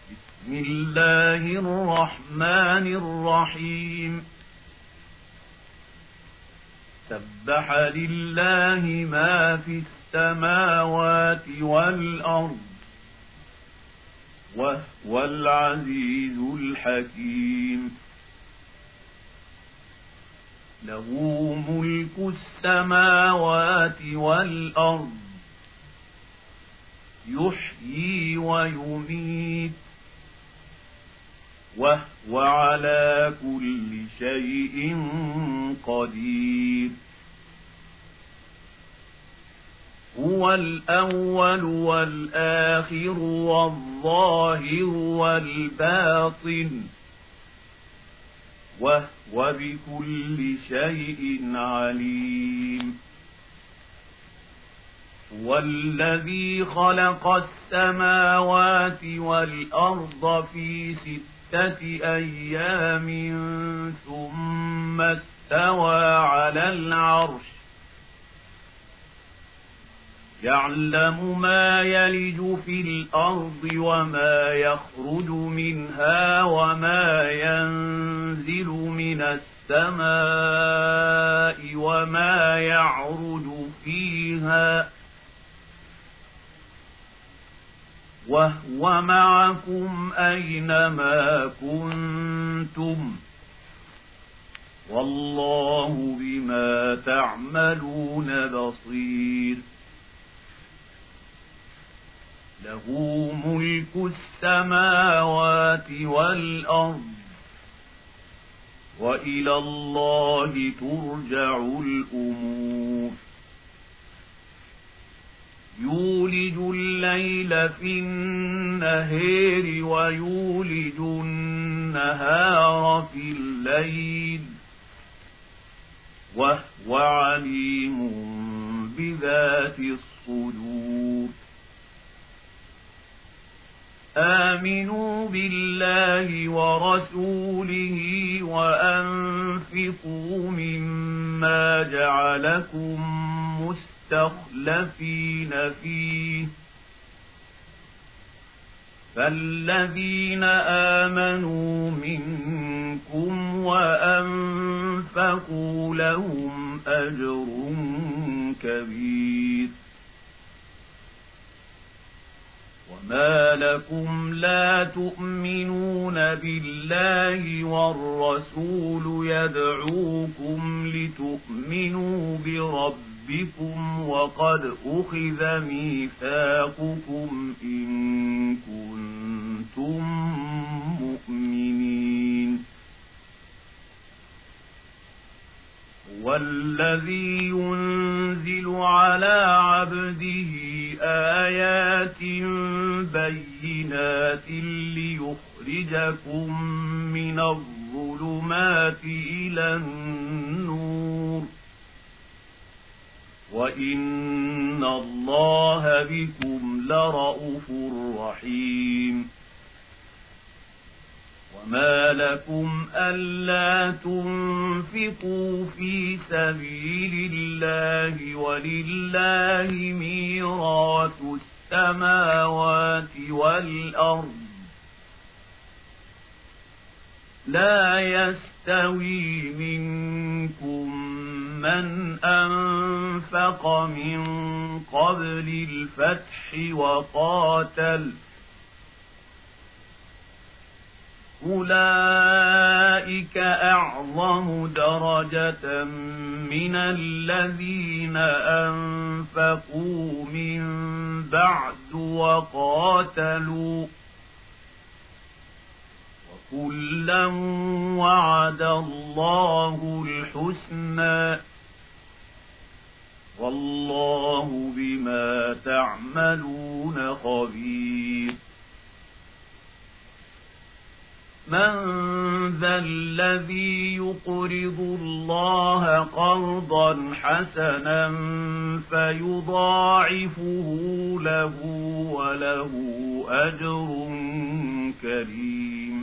بسم الله الرحمن الرحيم سبح لله ما في السماوات والأرض وهو العزيز الحكيم له ملك السماوات والأرض يحيي ويميت وهو على كل شيء قدير هو الأول والآخر والظاهر والباطن وهو بكل شيء عليم هو الذي خلق السماوات والأرض في 6 أيام ثم استوى على العرش يعلم ما يلج في الأرض وما يخرج منها وما ينزل من السماء وما يعرج فيها وهو معكم أينما كنتم والله بما تعملون بصير له ملك السماوات والأرض وإلى الله ترجع الأمور يولج الليل في النهار ويولج النهار في الليل وهو عليم بذات الصدور آمنوا بالله ورسوله وأنفقوا مما جعلكم مستخلفين فيه فالذين آمنوا منكم وأنفقوا لهم أجر كبير وما لكم لا تؤمنون بالله والرسول يدعوكم لتؤمنوا بربكم وقد أخذ ميثاقكم إن كنتم مؤمنين هو الذي ينزل على عبده آيات بينات ليخرجكم من الظلمات إلى النور وإن الله بكم لرءوف رحيم وما لكم ألا تنفقوا في سبيل الله ولله ميراث السماوات والأرض لا يستوي منكم من أنفق من قبل الفتح وقاتل أولئك أعظم درجة من الذين أنفقوا من بعد وقاتلوا وكلا وعد الله الحسنى والله بما تعملون خبير من ذا الذي يقرض الله قرضا حسنا فيضاعفه له وله أجر كريم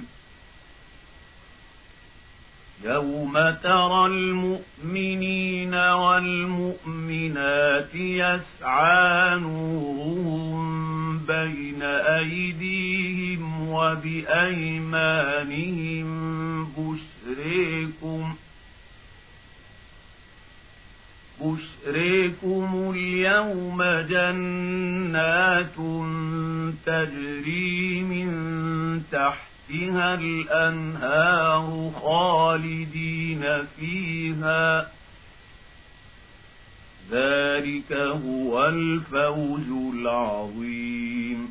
يوم ترى المؤمنين والمؤمنات يسعى نورهم بين أيديهم وبأيمانهم بشريكم اليوم جنات تجري من تحتها الأنهار خالدين فيها ذلك هو الفوز العظيم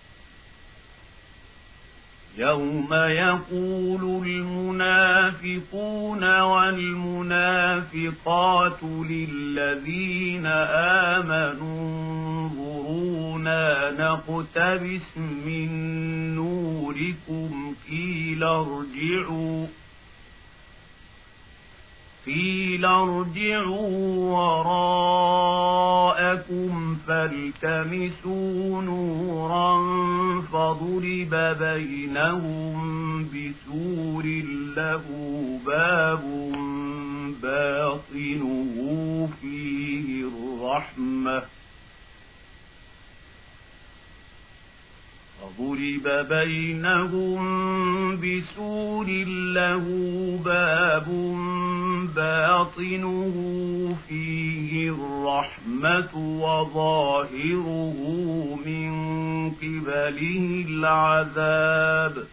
يوم يقول المنافقون والمنافقات للذين آمنوا انظرونا نقتبس من نوركم قيل ارجعوا وراءكم فالتمسوا نورا فضرب بينهم بسور له باب باطنه فيه الرحمة فضرب بينهم بسور له باب باطنه فيه الرحمة وظاهره من قبله العذاب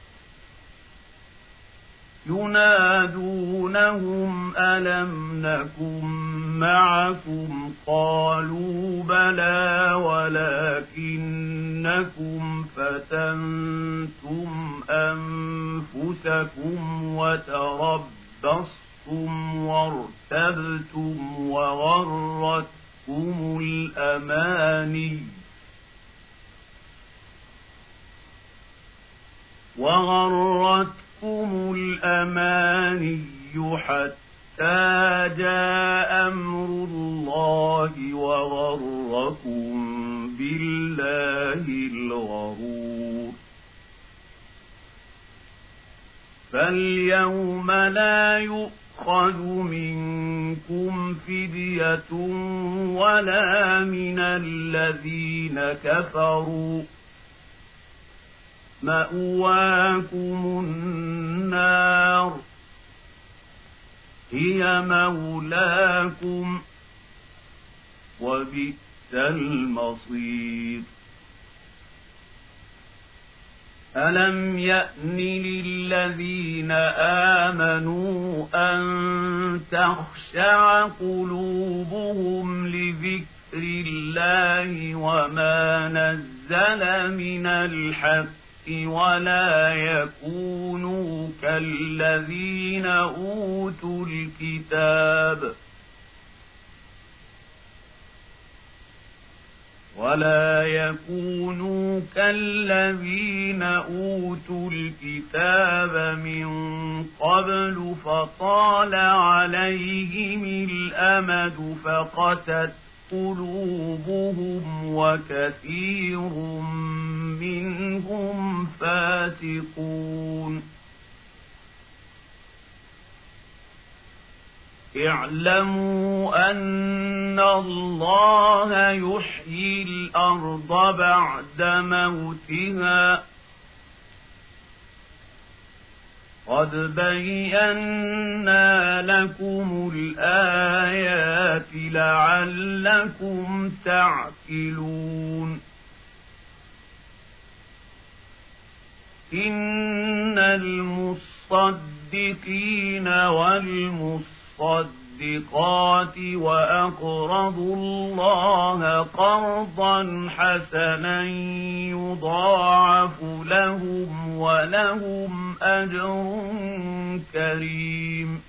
ينادونهم ألم نكن معكم قالوا بلى ولكنكم فتنتم أنفسكم وتربصتم وارتبتم وغرتكم الأماني حتى جاء أمر الله وغركم بالله الغرور فاليوم لا يؤخذ منكم فدية ولا من الذين كفروا مأواكم النار هي مولاكم وبئس المصير ألم يأن للذين آمنوا أن تخشع قلوبهم لذكر الله وما نزل من الحق ولا يكونوا كالذين أوتوا الكتاب من قبل فطال عليهم الأمد فقست قلوبهم وكثير منهم فاسقون اعلموا أن الله يحيي الأرض بعد موتها قد بينا لكم الآيات لعلكم تعقلون إن المصدقين والمصدقات وأقرضوا الله قرضا حسنا يضاعف لهم ولهم أجر كريم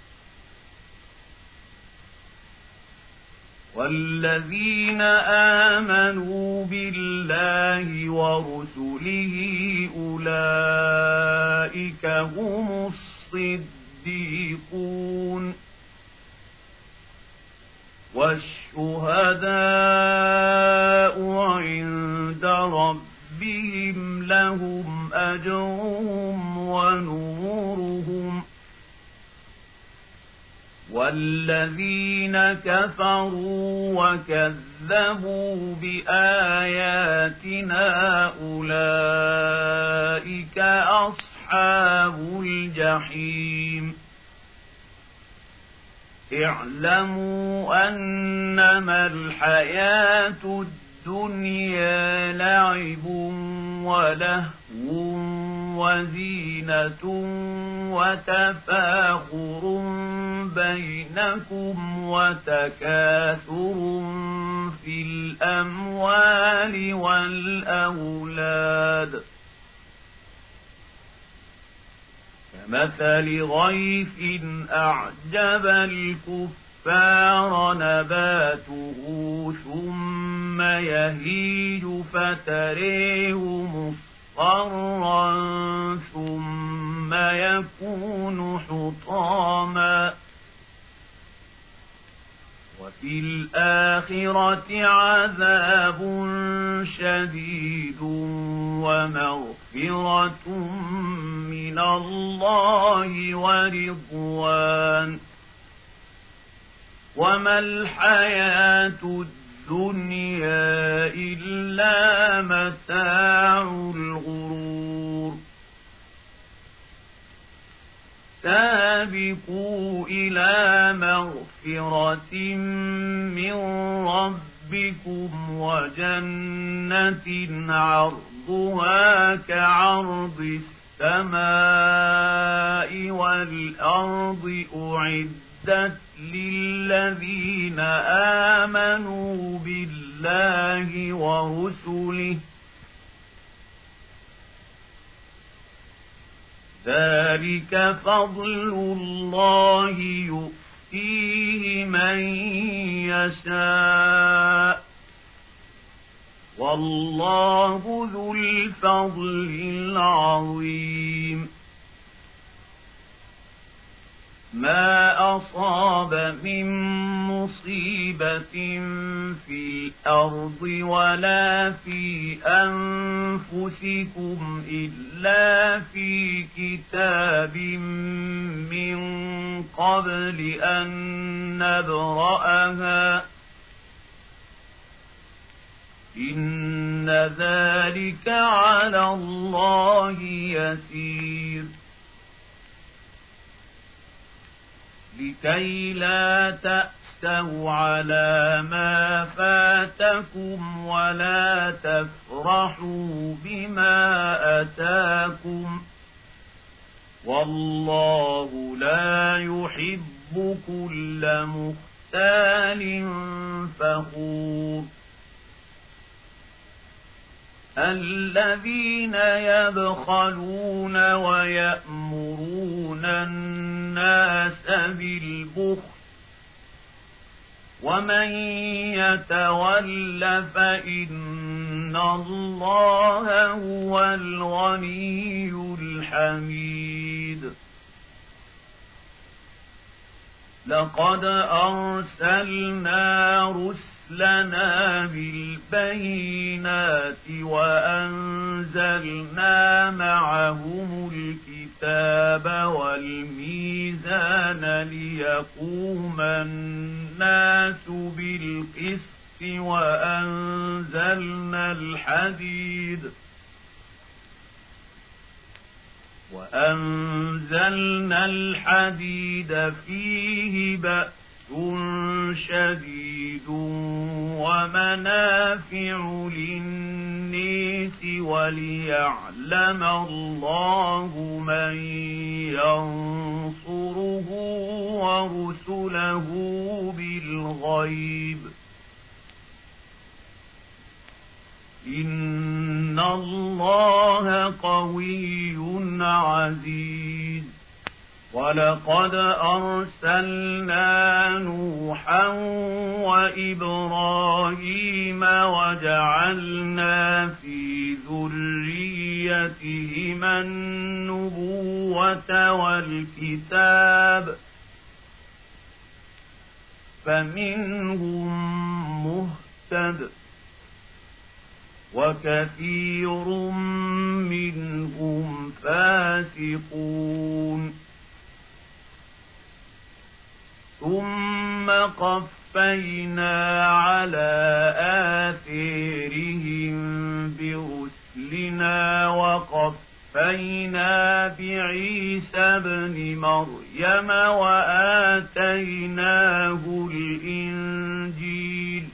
والذين آمنوا بالله ورسله أولئك هم الصديقون والشهداء عند ربهم لهم أجرهم ونورهم والذين كفروا وكذبوا بآياتنا أولئك أصحاب الجحيم اعلموا أنما الحياة الدنيا لعب ولهو وزينة وتفاخر بينكم وتكاثر في الأموال والأولاد كمثل غيث أعجب الكفار نباته ثم يهيج فتريه مصفرا ثم يكون حطاما وفي الآخرة عذاب شديد ومغفرة من الله ورضوان وما الحياة الدنيا إلا متاع الغرور سابقوا إلى مغفرة من ربكم وجنة عرضها كعرض السماء والأرض أعدت للذين آمنوا بالله ورسله ذلك فضل الله يؤتيه من يشاء والله ذو الفضل العظيم ما أصاب من مصيبة في الأرض ولا في أنفسكم إلا في كتاب من قبل أن نبرأها إن ذلك على الله يسير لكي لا تأسوا على ما فاتكم ولا تفرحوا بما أتاكم والله لا يحب كل مختال فخور الذين يبخلون ويأمرون الناس بالبخل ومن يتول فإن الله هو الغني الحميد لقد أرسلنا رسلنا بالبينات وأنزلنا معهم الكتاب والميزان ليقوم الناس بالقسط وأنزلنا الحديد فيه بأس شديد ومنافع للناس وليعلم الله من ينصره ورسله بالغيب إن الله قوي عزيز ولقد أرسلنا نوحا وإبراهيم وجعلنا في ذريتهما النبوة والكتاب فمنهم مهتد وكثير منهم فاسقون ثم قفينا على آثارهم برسلنا وقفينا بعيسى ابن مريم وآتيناه الإنجيل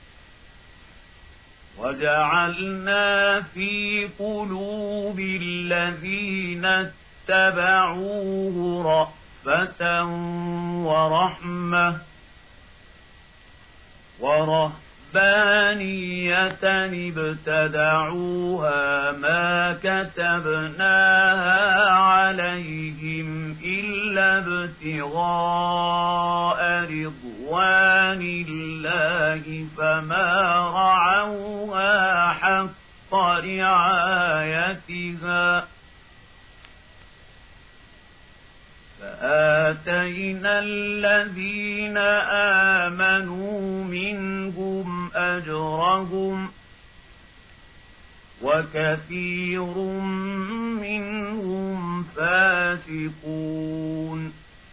وجعلنا في قلوب الذين اتبعوه رأفة ورحمة ورهبانية ابتدعوها ما كتبناها عليهم إلا ابتغاء رضوان الله فما رعوها حق رعايتها فآتينا الذين آمنوا منهم أجرهم وكثير منهم فاسقون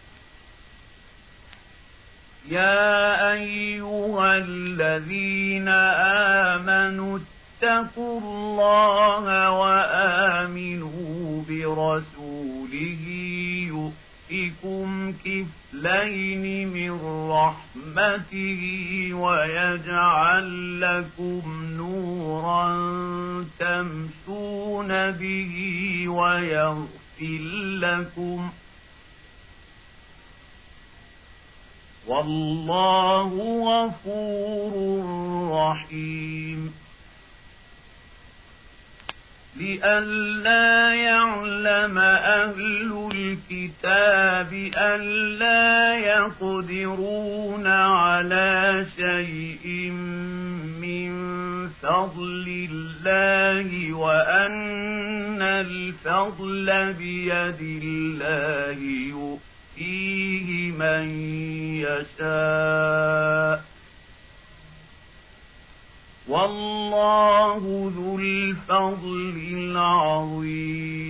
يا أيها الذين آمنوا اتقوا الله وآمنوا برسوله يؤتكم كفلين من رحمته ويجعل لكم نورا تمشون به ويغفر لكم والله غفور رحيم لئلا يعلم أهل الكتاب ألا يقدرون على شيء من فضل الله وأن الفضل بيد الله يؤتيه من يشاء والله ذو الفضل العظيم